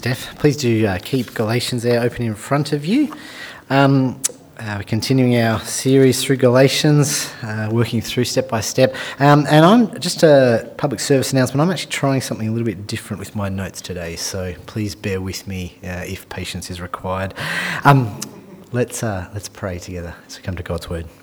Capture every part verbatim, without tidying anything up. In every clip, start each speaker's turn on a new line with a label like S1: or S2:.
S1: Steph, please do uh, keep Galatians there open in front of you. Um, uh, we're continuing our series through Galatians, uh, working through step by step. Um, and I'm just a public service announcement. I'm actually trying something a little bit different with my notes today, so please bear with me uh, if patience is required. Um, let's uh, let's pray together as we come to God's word.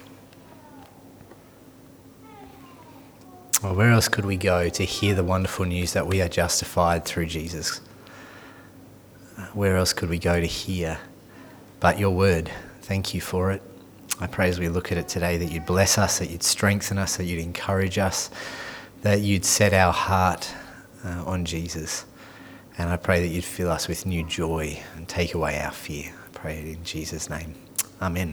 S1: Well, where else could we go to hear the wonderful news that we are justified through Jesus? Where else could we go to hear but your word? Thank you for it. I pray as we look at it today that you'd bless us, that you'd strengthen us, that you'd encourage us, that you'd set our heart uh, on Jesus. And I pray that you'd fill us with new joy and take away our fear. I pray it in Jesus' name. Amen.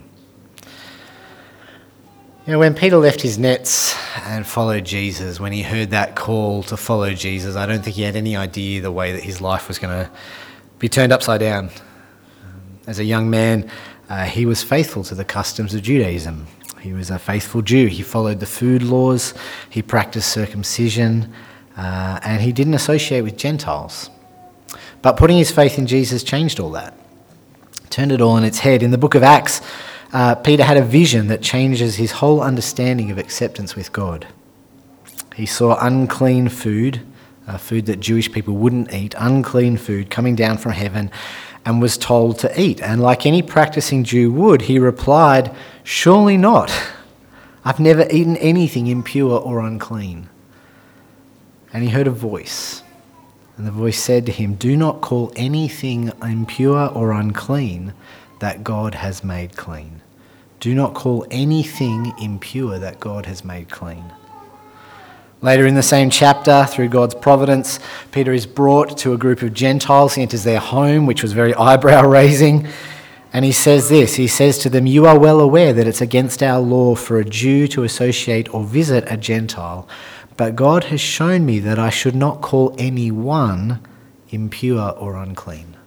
S1: You know, when Peter left his nets and followed Jesus, when he heard that call to follow Jesus, I don't think he had any idea the way that his life was going to be turned upside down. As a young man, uh, he was faithful to the customs of Judaism. He was a faithful Jew. He followed the food laws, he practiced circumcision, uh, and he didn't associate with Gentiles. But putting his faith in Jesus changed all that, turned it all on its head. In the book of Acts, uh, Peter had a vision that changes his whole understanding of acceptance with God. He saw unclean food, Uh, food that Jewish people wouldn't eat, unclean food coming down from heaven, and was told to eat. And like any practicing Jew would, he replied, "Surely not. I've never eaten anything impure or unclean." And he heard a voice, and the voice said to him, "Do not call anything impure or unclean that God has made clean. Do not call anything impure that God has made clean." Later in the same chapter, through God's providence, Peter is brought to a group of Gentiles. He enters their home, which was very eyebrow-raising, and he says this. He says to them, "You are well aware that it's against our law for a Jew to associate or visit a Gentile, but God has shown me that I should not call anyone impure or unclean."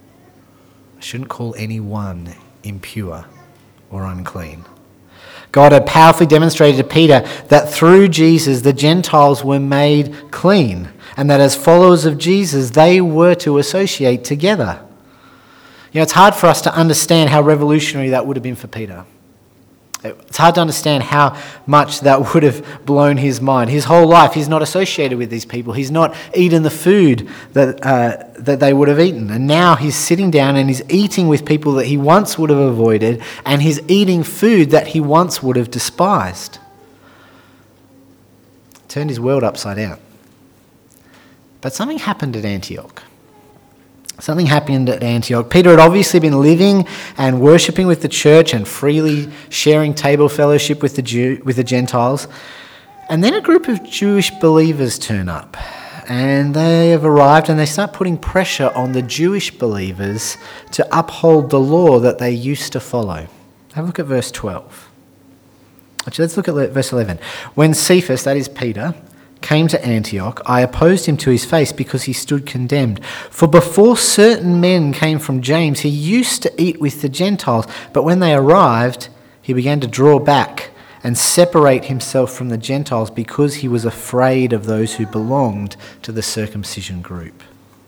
S1: I shouldn't call anyone impure or unclean. God had powerfully demonstrated to Peter that through Jesus the Gentiles were made clean, and that as followers of Jesus they were to associate together. You know, it's hard for us to understand how revolutionary that would have been for Peter. It's hard to understand how much that would have blown his mind. His whole life he's not associated with these people. He's not eaten the food that uh, that they would have eaten. And now he's sitting down and he's eating with people that he once would have avoided, and he's eating food that he once would have despised. Turned his world upside down. But something happened at Antioch. Something happened at Antioch. Peter had obviously been living and worshipping with the church and freely sharing table fellowship with the Jew, with the Gentiles. And then a group of Jewish believers turn up. And they have arrived and they start putting pressure on the Jewish believers to uphold the law that they used to follow. Have a look at verse twelve. Actually, let's look at verse eleven. When Cephas, that is Peter, came to Antioch, I opposed him to his face because he stood condemned. For before certain men came from James, he used to eat with the Gentiles, but when they arrived, he began to draw back and separate himself from the Gentiles because he was afraid of those who belonged to the circumcision group.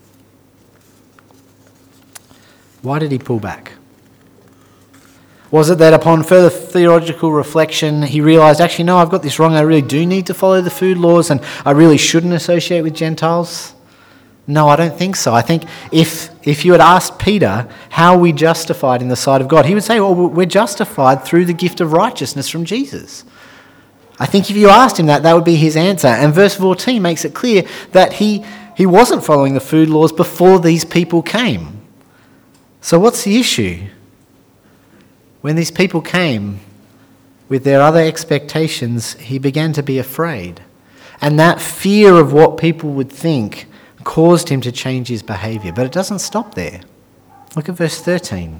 S1: Why did he pull back? Was it that upon further theological reflection, he realised, actually, no, I've got this wrong. I really do need to follow the food laws and I really shouldn't associate with Gentiles? No, I don't think so. I think if if you had asked Peter how we justified in the sight of God, he would say, well, we're justified through the gift of righteousness from Jesus. I think if you asked him that, that would be his answer. And verse fourteen makes it clear that he, he wasn't following the food laws before these people came. So what's the issue? When these people came with their other expectations, he began to be afraid. And that fear of what people would think caused him to change his behaviour. But it doesn't stop there. Look at verse thirteen.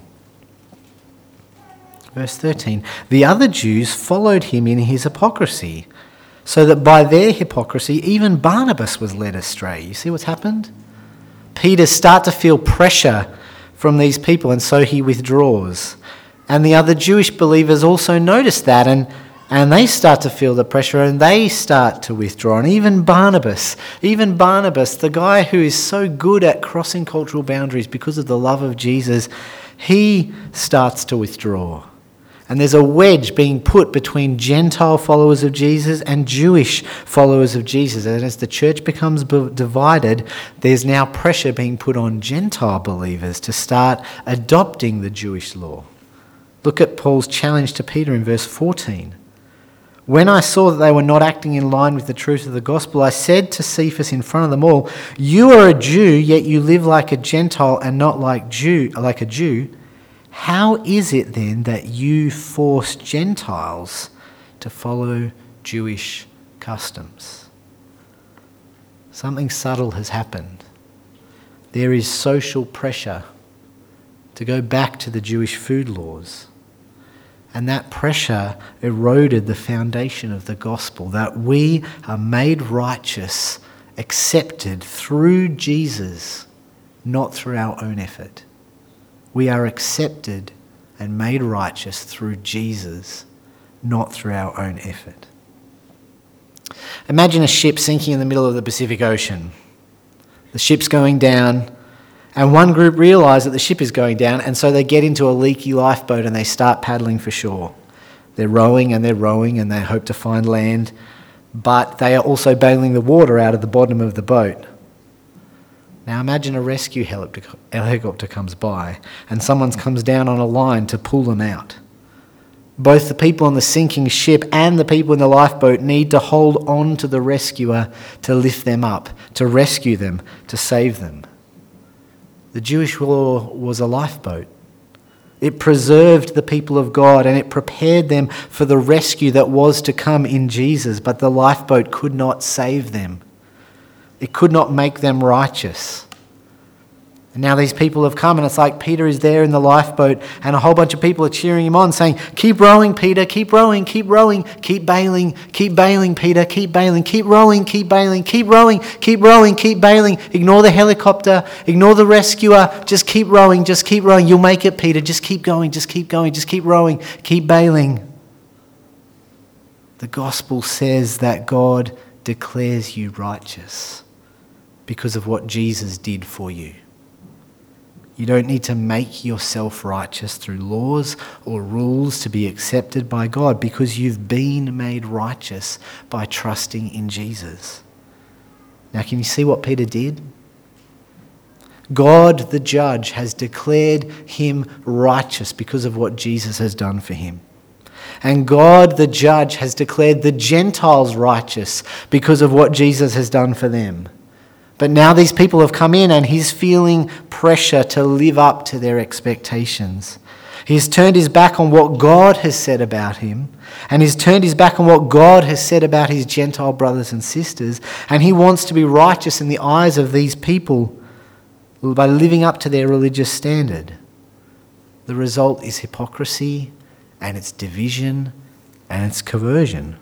S1: Verse thirteen. The other Jews followed him in his hypocrisy, so that by their hypocrisy even Barnabas was led astray. You see what's happened? Peter starts to feel pressure from these people, and so he withdraws. And the other Jewish believers also notice that, and, And they start to feel the pressure and they start to withdraw. And even Barnabas, even Barnabas, the guy who is so good at crossing cultural boundaries because of the love of Jesus, he starts to withdraw. And there's a wedge being put between Gentile followers of Jesus and Jewish followers of Jesus. And as the church becomes divided, there's now pressure being put on Gentile believers to start adopting the Jewish law. Look at Paul's challenge to Peter in verse fourteen. When I saw that they were not acting in line with the truth of the gospel, I said to Cephas in front of them all, "You are a Jew, yet you live like a Gentile and not like Jew, like a Jew. How is it then that you force Gentiles to follow Jewish customs?" Something subtle has happened. There is social pressure to go back to the Jewish food laws. And that pressure eroded the foundation of the gospel, that we are made righteous, accepted through Jesus, not through our own effort. We are accepted and made righteous through Jesus, not through our own effort. Imagine a ship sinking in the middle of the Pacific Ocean. The ship's going down, and one group realise that the ship is going down, and so they get into a leaky lifeboat and they start paddling for shore. They're rowing and they're rowing and they hope to find land, but they are also bailing the water out of the bottom of the boat. Now imagine a rescue helicopter comes by and someone comes down on a line to pull them out. Both the people on the sinking ship and the people in the lifeboat need to hold on to the rescuer to lift them up, to rescue them, to save them. The Jewish law was a lifeboat. It preserved the people of God and it prepared them for the rescue that was to come in Jesus, but the lifeboat could not save them. It could not make them righteous. And now these people have come and it's like Peter is there in the lifeboat and a whole bunch of people are cheering him on saying, "Keep rowing, Peter, keep rowing, keep rowing, keep bailing, keep bailing, Peter, keep bailing, keep rowing, keep bailing, keep rowing, keep rowing, keep bailing. Ignore the helicopter, ignore the rescuer, just keep rowing, just keep rowing. You'll make it, Peter, just keep going, just keep going, just keep rowing, keep bailing." The gospel says that God declares you righteous because of what Jesus did for you. You don't need to make yourself righteous through laws or rules to be accepted by God because you've been made righteous by trusting in Jesus. Now, can you see what Peter did? God, the judge, has declared him righteous because of what Jesus has done for him. And God, the judge, has declared the Gentiles righteous because of what Jesus has done for them. But now these people have come in and he's feeling pressure to live up to their expectations. He's turned his back on what God has said about him, and he's turned his back on what God has said about his Gentile brothers and sisters, and he wants to be righteous in the eyes of these people by living up to their religious standard. The result is hypocrisy, and it's division, and it's coercion.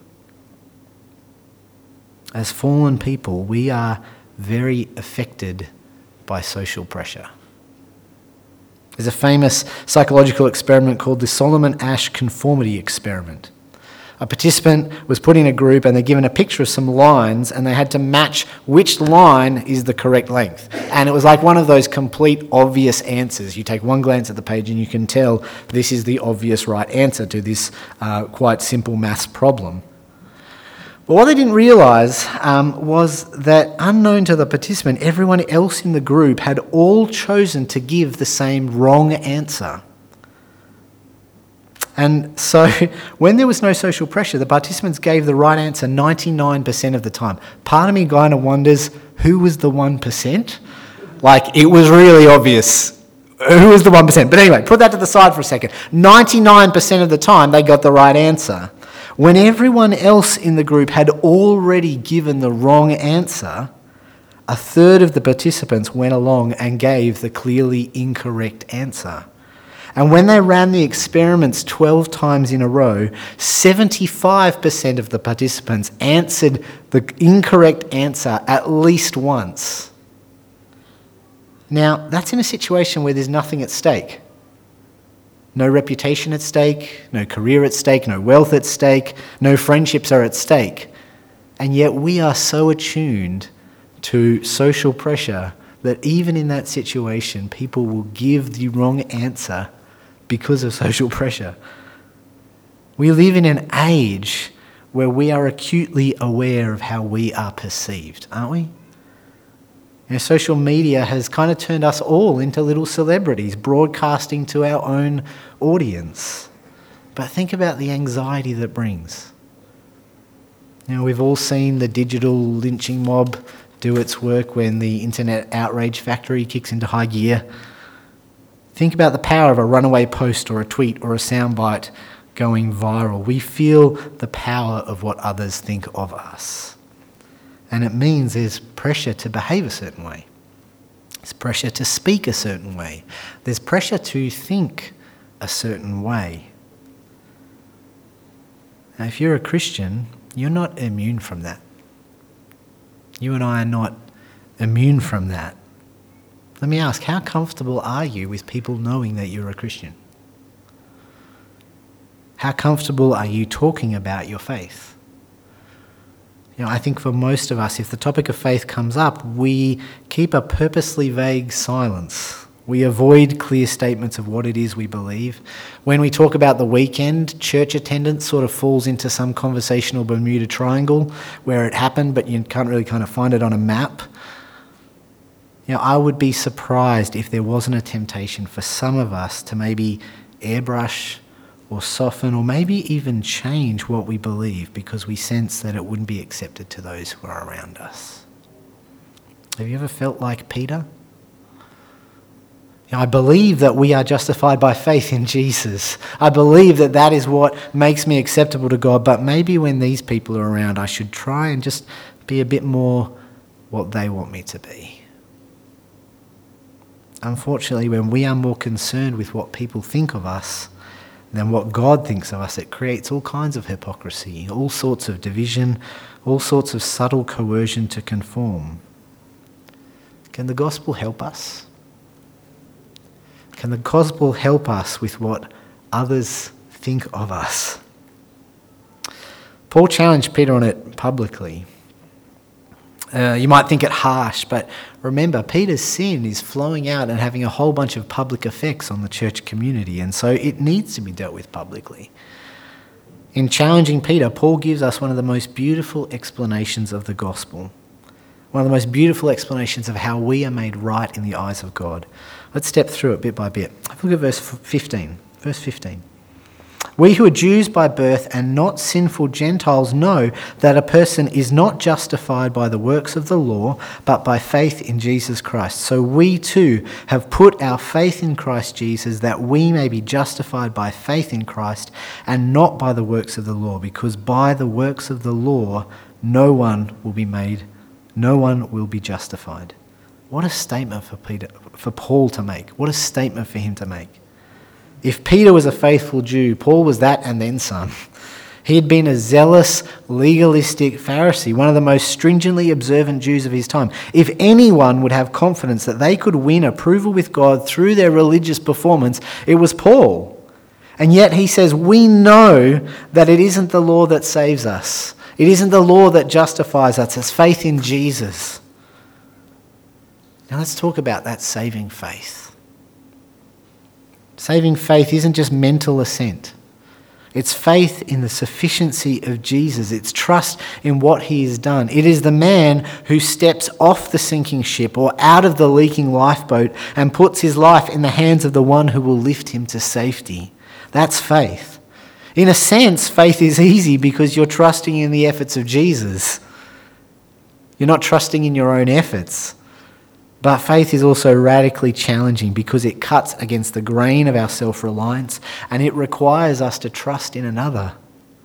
S1: As fallen people, we are very affected by social pressure. There's a famous psychological experiment called the Solomon Asch Conformity Experiment. A participant was put in a group and they're given a picture of some lines and they had to match which line is the correct length. And it was like one of those complete obvious answers. You take one glance at the page and you can tell this is the obvious right answer to this uh, quite simple maths problem. But what they didn't realise um, was that unknown to the participant, everyone else in the group had all chosen to give the same wrong answer. And so when there was no social pressure, the participants gave the right answer ninety-nine percent of the time. Part of me kind of wonders who was the one percent? Like, it was really obvious who was the one percent. But anyway, put that to the side for a second. ninety-nine percent of the time they got the right answer. When everyone else in the group had already given the wrong answer, a third of the participants went along and gave the clearly incorrect answer. And when they ran the experiments twelve times in a row, seventy-five percent of the participants answered the incorrect answer at least once. Now, that's in a situation where there's nothing at stake. No reputation at stake, no career at stake, no wealth at stake, no friendships are at stake. And yet we are so attuned to social pressure that even in that situation, people will give the wrong answer because of social pressure. We live in an age where we are acutely aware of how we are perceived, aren't we? You know, social media has kind of turned us all into little celebrities, broadcasting to our own audience. But think about the anxiety that brings. You know, we've all seen the digital lynching mob do its work when the internet outrage factory kicks into high gear. Think about the power of a runaway post or a tweet or a soundbite going viral. We feel the power of what others think of us. And it means there's pressure to behave a certain way. There's pressure to speak a certain way. There's pressure to think a certain way. Now, if you're a Christian, you're not immune from that. You and I are not immune from that. Let me ask, how comfortable are you with people knowing that you're a Christian? How comfortable are you talking about your faith? You know, I think for most of us, if the topic of faith comes up, we keep a purposely vague silence. We avoid clear statements of what it is we believe. When we talk about the weekend, church attendance sort of falls into some conversational Bermuda Triangle where it happened, but you can't really kind of find it on a map. You know, I would be surprised if there wasn't a temptation for some of us to maybe airbrush or soften or maybe even change what we believe because we sense that it wouldn't be accepted to those who are around us. Have you ever felt like Peter? You know, I believe that we are justified by faith in Jesus. I believe that that is what makes me acceptable to God, but maybe when these people are around, I should try and just be a bit more what they want me to be. Unfortunately, when we are more concerned with what people think of us than what God thinks of us, it creates all kinds of hypocrisy, all sorts of division, all sorts of subtle coercion to conform. Can the gospel help us? Can the gospel help us with what others think of us? Paul challenged Peter on it publicly. Uh, you might think it harsh, but remember, Peter's sin is flowing out and having a whole bunch of public effects on the church community, and so it needs to be dealt with publicly. In challenging Peter, Paul gives us one of the most beautiful explanations of the gospel, one of the most beautiful explanations of how we are made right in the eyes of God. Let's step through it bit by bit. Have a look at verse fifteen. Verse fifteen. We who are Jews by birth and not sinful Gentiles know that a person is not justified by the works of the law, but by faith in Jesus Christ. So we too have put our faith in Christ Jesus that we may be justified by faith in Christ and not by the works of the law, because by the works of the law no one will be made, no one will be justified. What a statement for Peter, for Paul to make. What a statement for him to make. If Peter was a faithful Jew, Paul was that and then some. He had been a zealous, legalistic Pharisee, one of the most stringently observant Jews of his time. If anyone would have confidence that they could win approval with God through their religious performance, it was Paul. And yet he says, we know that it isn't the law that saves us. It isn't the law that justifies us. It's faith in Jesus. Now let's talk about that saving faith. Saving faith isn't just mental assent. It's faith in the sufficiency of Jesus. It's trust in what he has done. It is the man who steps off the sinking ship or out of the leaking lifeboat and puts his life in the hands of the one who will lift him to safety. That's faith. In a sense, faith is easy because you're trusting in the efforts of Jesus. You're not trusting in your own efforts. But faith is also radically challenging because it cuts against the grain of our self-reliance and it requires us to trust in another.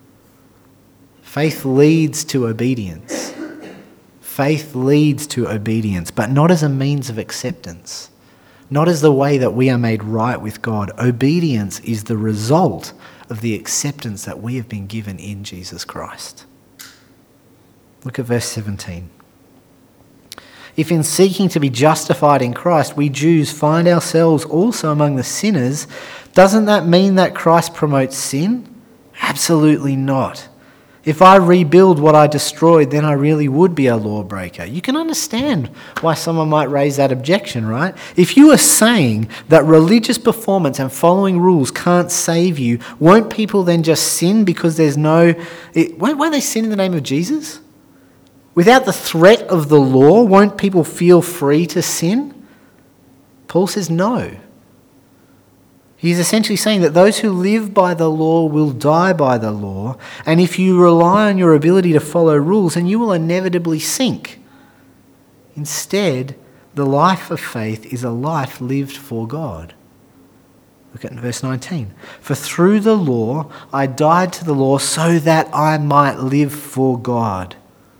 S1: Faith leads to obedience. Faith leads to obedience, but not as a means of acceptance, not as the way that we are made right with God. Obedience is the result of the acceptance that we have been given in Jesus Christ. Look at verse seventeen. If in seeking to be justified in Christ, we Jews find ourselves also among the sinners, doesn't that mean that Christ promotes sin? Absolutely not. If I rebuild what I destroyed, then I really would be a lawbreaker. You can understand why someone might raise that objection, right? If you are saying that religious performance and following rules can't save you, won't people then just sin because there's no... It, won't, won't they sin in the name of Jesus? Without the threat of the law, won't people feel free to sin? Paul says no. He's essentially saying that those who live by the law will die by the law, and if you rely on your ability to follow rules, then you will inevitably sink. Instead, the life of faith is a life lived for God. Look at verse nineteen. For through the law I died to the law so that I might live for God.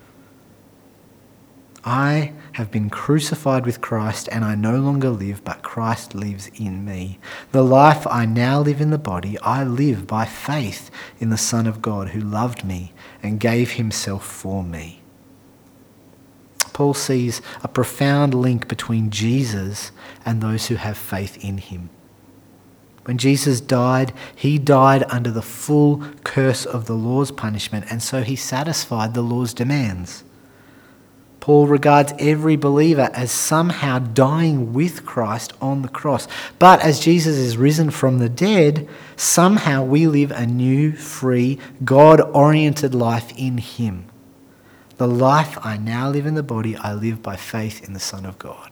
S1: I have been crucified with Christ, and I no longer live, but Christ lives in me. The life I now live in the body, I live by faith in the Son of God who loved me and gave himself for me. Paul sees a profound link between Jesus and those who have faith in him. When Jesus died, he died under the full curse of the law's punishment, and so he satisfied the law's demands. Paul regards every believer as somehow dying with Christ on the cross. But as Jesus is risen from the dead, somehow we live a new, free, God-oriented life in him. The life I now live in the body, I live by faith in the Son of God.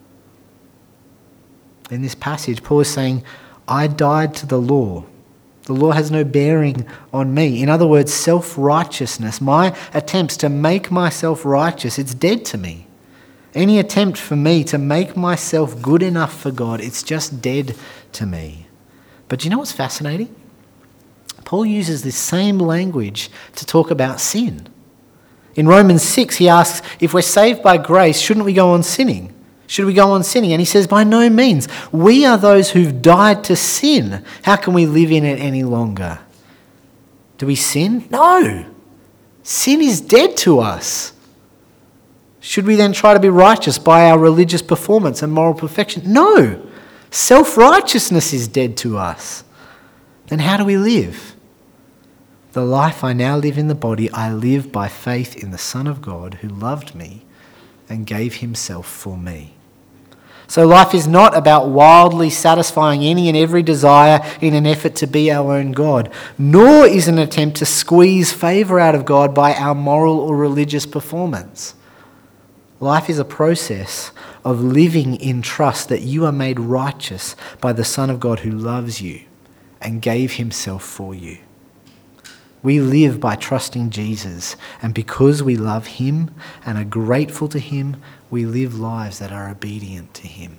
S1: In this passage, Paul is saying, I died to the law. The law has no bearing on me. In other words, self-righteousness, my attempts to make myself righteous, it's dead to me. Any attempt for me to make myself good enough for God, it's just dead to me. But do you know what's fascinating? Paul uses this same language to talk about sin. In Romans six, he asks, if we're saved by grace, shouldn't we go on sinning? Should we go on sinning? And he says, by no means. We are those who've died to sin. How can we live in it any longer? Do we sin? No. Sin is dead to us. Should we then try to be righteous by our religious performance and moral perfection? No. Self-righteousness is dead to us. Then how do we live? The life I now live in the body, I live by faith in the Son of God who loved me and gave himself for me. So life is not about wildly satisfying any and every desire in an effort to be our own God, nor is an attempt to squeeze favour out of God by our moral or religious performance. Life is a process of living in trust that you are made righteous by the Son of God who loves you and gave himself for you. We live by trusting Jesus, and because we love him and are grateful to him, we live lives that are obedient to him.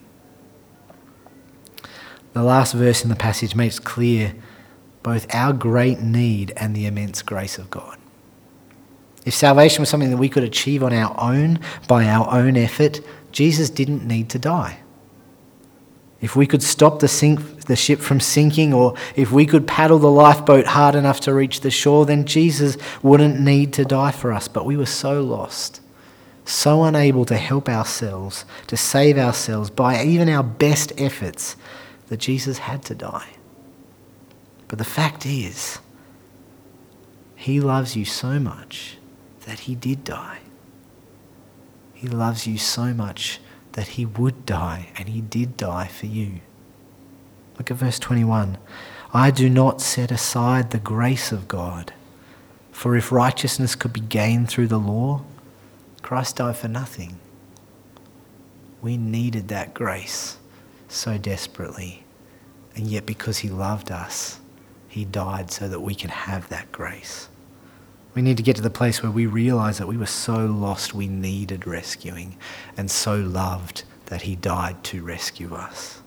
S1: The last verse in the passage makes clear both our great need and the immense grace of God. If salvation was something that we could achieve on our own, by our own effort, Jesus didn't need to die. If we could stop the sink, the ship from sinking, or if we could paddle the lifeboat hard enough to reach the shore, then Jesus wouldn't need to die for us. But we were so lost, so unable to help ourselves, to save ourselves by even our best efforts, that Jesus had to die. But the fact is, he loves you so much that he did die. He loves you so much that he would die, and he did die for you. Look at verse twenty-one. I do not set aside the grace of God, for if righteousness could be gained through the law, Christ died for nothing. We needed that grace so desperately, and yet because he loved us, he died so that we can have that grace. We need to get to the place where we realise that we were so lost we needed rescuing, and so loved that he died to rescue us.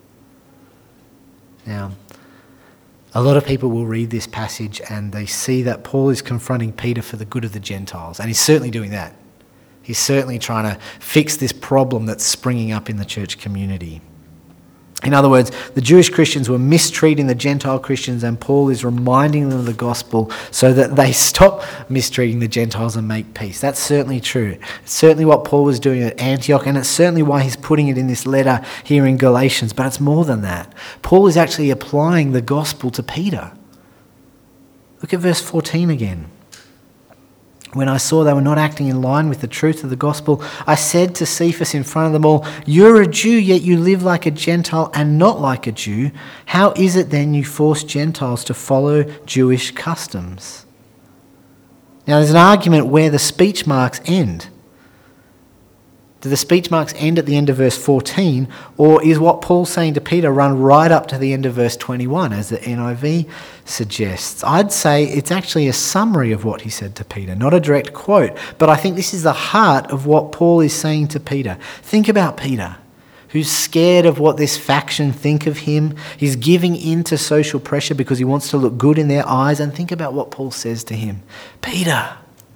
S1: Now, a lot of people will read this passage and they see that Paul is confronting Peter for the good of the Gentiles, and he's certainly doing that. He's certainly trying to fix this problem that's springing up in the church community. In other words, the Jewish Christians were mistreating the Gentile Christians, and Paul is reminding them of the gospel so that they stop mistreating the Gentiles and make peace. That's certainly true. It's certainly what Paul was doing at Antioch, and it's certainly why he's putting it in this letter here in Galatians. But it's more than that. Paul is actually applying the gospel to Peter. Look at verse fourteen again. When I saw they were not acting in line with the truth of the gospel, I said to Cephas in front of them all, "You're a Jew, yet you live like a Gentile and not like a Jew. How is it then you force Gentiles to follow Jewish customs?" Now there's an argument where the speech marks end. Do the speech marks end at the end of verse fourteen, or is what Paul's saying to Peter run right up to the end of verse twenty-one, as the N I V suggests? I'd say it's actually a summary of what he said to Peter, not a direct quote, but I think this is the heart of what Paul is saying to Peter. Think about Peter, who's scared of what this faction think of him. He's giving in to social pressure because he wants to look good in their eyes, and think about what Paul says to him. Peter,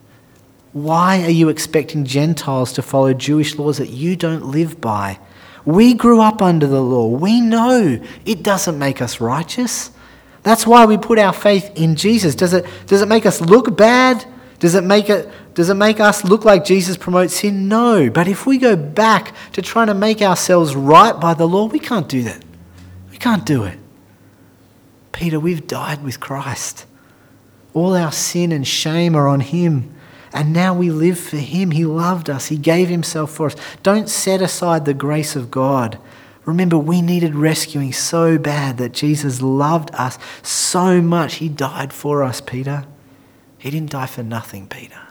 S1: why are you expecting Gentiles to follow Jewish laws that you don't live by? We grew up under the law. We know it doesn't make us righteous. That's why we put our faith in Jesus. Does it, does it make us look bad? Does it make it, does it make us look like Jesus promotes sin? No. But if we go back to trying to make ourselves right by the law, we can't do that. We can't do it. Peter, we've died with Christ. All our sin and shame are on him. And now we live for him. He loved us. He gave himself for us. Don't set aside the grace of God. Remember, we needed rescuing so bad that Jesus loved us so much. He died for us, Peter. He didn't die for nothing, Peter.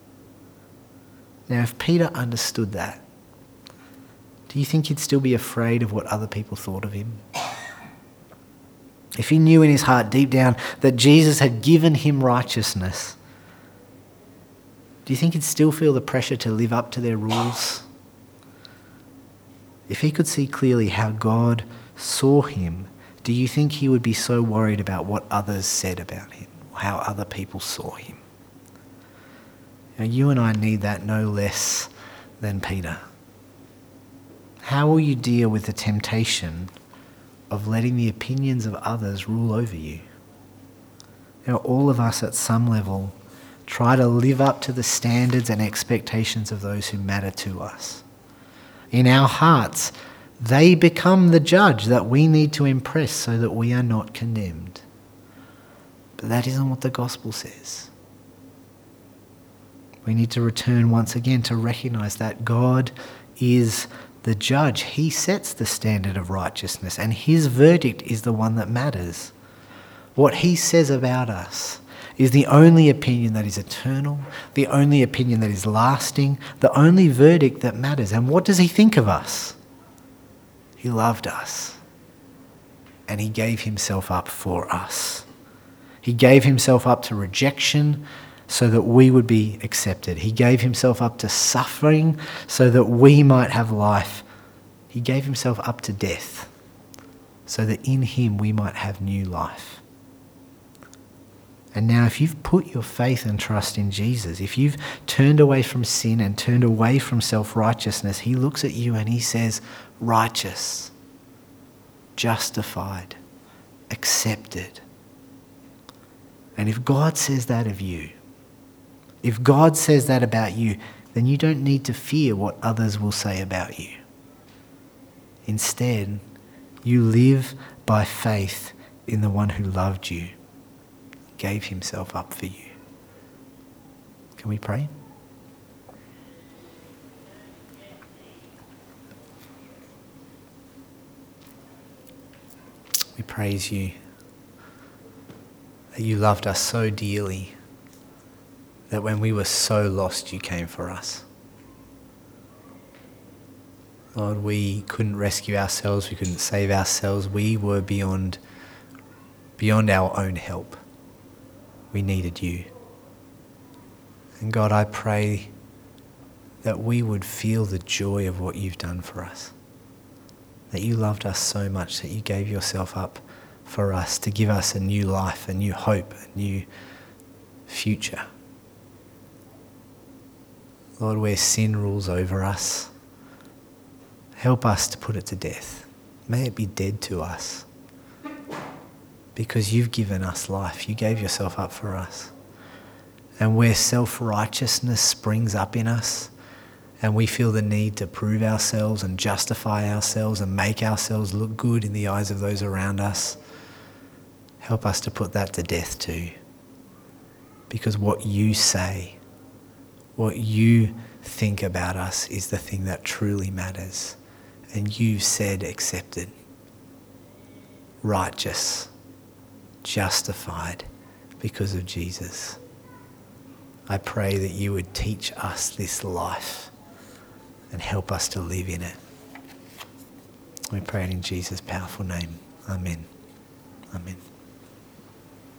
S1: Now, if Peter understood that, do you think he'd still be afraid of what other people thought of him? If he knew in his heart deep down that Jesus had given him righteousness, do you think he'd still feel the pressure to live up to their rules? If he could see clearly how God saw him, do you think he would be so worried about what others said about him, or how other people saw him? Now, you and I need that no less than Peter. How will you deal with the temptation of letting the opinions of others rule over you? Now, all of us at some level try to live up to the standards and expectations of those who matter to us. In our hearts, they become the judge that we need to impress so that we are not condemned. But that isn't what the gospel says. We need to return once again to recognize that God is the judge. He sets the standard of righteousness, and his verdict is the one that matters. What he says about us is the only opinion that is eternal, the only opinion that is lasting, the only verdict that matters. And what does he think of us? He loved us, and he gave himself up for us. He gave himself up to rejection so that we would be accepted. He gave himself up to suffering so that we might have life. He gave himself up to death so that in him we might have new life. And now if you've put your faith and trust in Jesus, if you've turned away from sin and turned away from self-righteousness, he looks at you and he says, righteous, justified, accepted. And if God says that of you, if God says that about you, then you don't need to fear what others will say about you. Instead, you live by faith in the one who loved you, gave himself up for you. Can we pray? We praise you that you loved us so dearly that when we were so lost, you came for us. Lord, we couldn't rescue ourselves, we couldn't save ourselves, we were beyond, beyond our own help. We needed you. And God, I pray that we would feel the joy of what you've done for us. That you loved us so much that you gave yourself up for us to give us a new life, a new hope, a new future. Lord, where sin rules over us, help us to put it to death. may it be dead to us. Because you've given us life. You gave yourself up for us. And where self-righteousness springs up in us, and we feel the need to prove ourselves and justify ourselves and make ourselves look good in the eyes of those around us, help us to put that to death too. Because what you say, what you think about us is the thing that truly matters. And you've said accepted, righteous, justified because of Jesus. I pray that you would teach us this life and help us to live in it. We pray it in Jesus' powerful name. Amen. Amen.